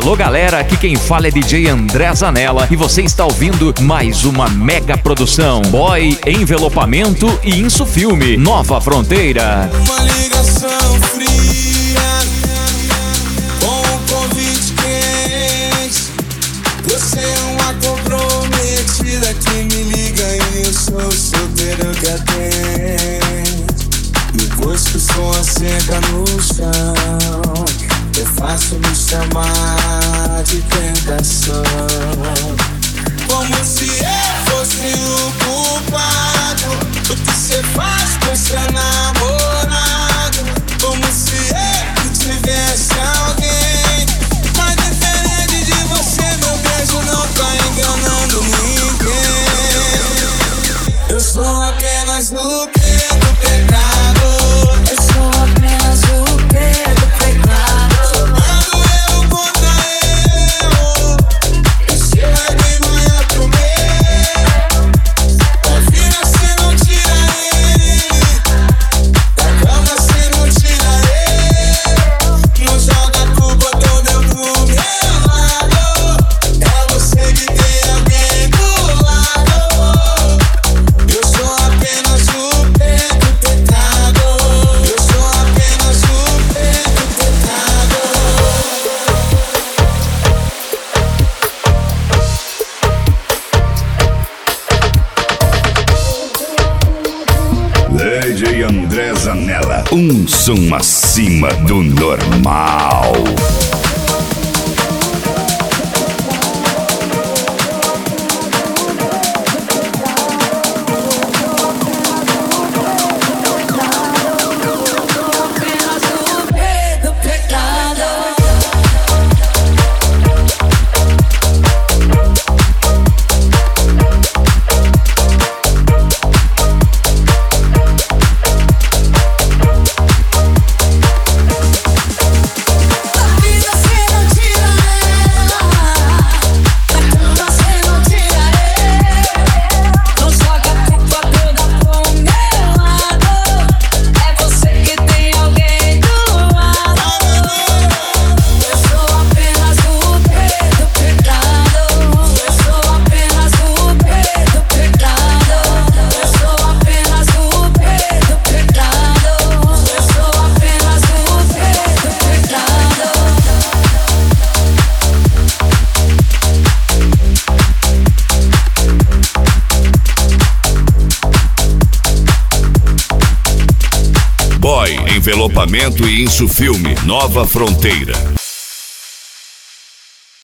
Alô galera, aqui quem fala é DJ André Zanella e você está ouvindo mais uma mega produção Boy, Envelopamento e Insufilme, Nova Fronteira. Uma ligação fria com um convite quente. Você é uma comprometida que me liga e eu sou solteiro que atende. No gosto som a seca no chão, eu faço me chamar de tentação, como se eu fosse o culpado do que cê faz com seu namorado, como se eu tivesse alguém. Mas diferente de você, meu beijo não tá enganando ninguém. Eu sou apenas o que do pecado. Eu sou apenas o que do pecado. DJ André Zanella, um som acima do normal. Boy, Envelopamento e Insufilme, Nova Fronteira.